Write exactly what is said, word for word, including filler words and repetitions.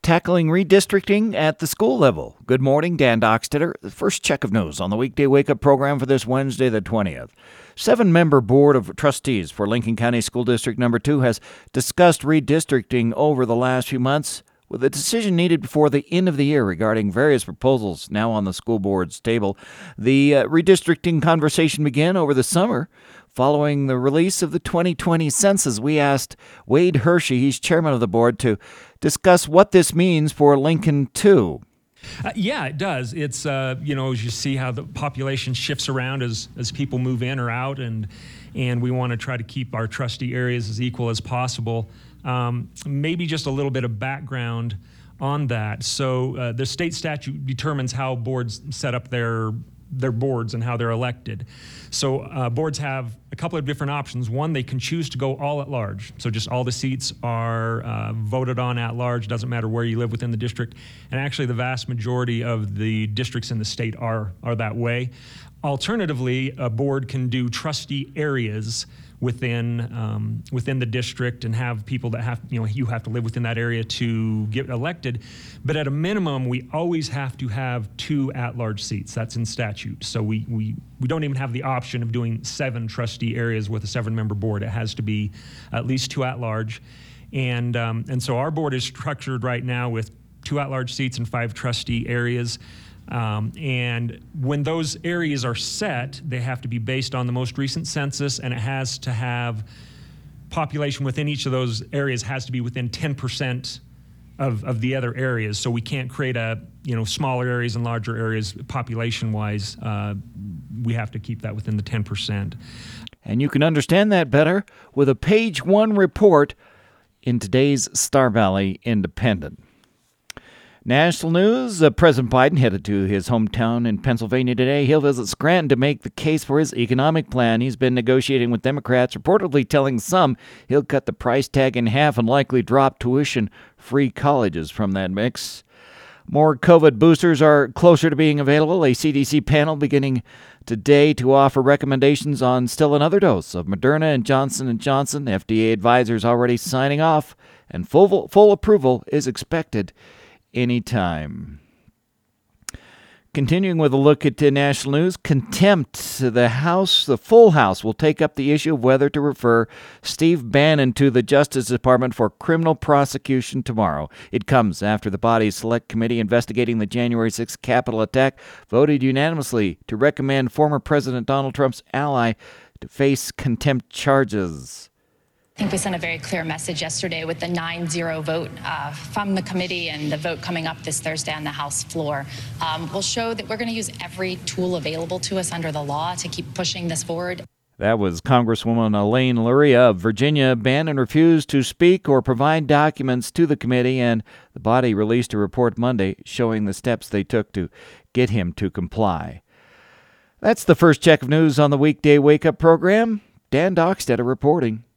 tackling redistricting at the school level. Good morning, Dan Dockstetter. The first check of news on the weekday wake-up program for this Wednesday, the twentieth. Seven-member Board of Trustees for Lincoln County School District Number two has discussed redistricting over the last few months, with a decision needed before the end of the year regarding various proposals now on the school board's table. The uh, redistricting conversation began over the summer. Following the release of the twenty twenty census, we asked Wade Hershey, he's chairman of the board, to discuss what this means for Lincoln two. Uh, yeah, it does. It's, uh, you know, as you see how the population shifts around as, as people move in or out, and and we want to try to keep our trustee areas as equal as possible. Um, maybe just a little bit of background on that. So uh, the state statute determines how boards set up their their boards and how they're elected. So uh, boards have a couple of different options. One, they can choose to go all at large. So just all the seats are uh, voted on at large, doesn't matter where you live within the district. And actually the vast majority of the districts in the state are, are that way. Alternatively, a board can do trustee areas within um, within the district and have people that have, you know, you have to live within that area to get elected. But at a minimum, we always have to have two at-large seats. That's in statute. So we, we, we don't even have the option of doing seven trustee areas with a seven-member board. It has to be at least two at-large. And, um, and so our board is structured right now with two at-large seats and five trustee areas. Um, and when those areas are set, they have to be based on the most recent census, and it has to have population within each of those areas has to be within ten percent of, of the other areas. So we can't create a, you know, smaller areas and larger areas population-wise. Uh, we have to keep that within the ten percent. And you can understand that better with a page one report in today's Star Valley Independent. National news, uh, President Biden headed to his hometown in Pennsylvania today. He'll visit Scranton to make the case for his economic plan. He's been negotiating with Democrats, reportedly telling some he'll cut the price tag in half and likely drop tuition-free colleges from that mix. More COVID boosters are closer to being available. A C D C panel beginning today to offer recommendations on still another dose of Moderna and Johnson and Johnson. F D A advisors already signing off, and full, full approval is expected anytime. Continuing with a look at uh, national news, contempt. The House, the full House, will take up the issue of whether to refer Steve Bannon to the Justice Department for criminal prosecution tomorrow. It comes after the body's select committee investigating the January sixth Capitol attack voted unanimously to recommend former President Donald Trump's ally to face contempt charges. I think we sent a very clear message yesterday with the nine zero vote uh, from the committee, and the vote coming up this Thursday on the House floor. Um, will show that we're going to use every tool available to us under the law to keep pushing this forward. That was Congresswoman Elaine Luria of Virginia. Bannon refused to speak or provide documents to the committee, and the body released a report Monday showing the steps they took to get him to comply. That's the first check of news on the weekday wake-up program. Dan Dockstetter reporting.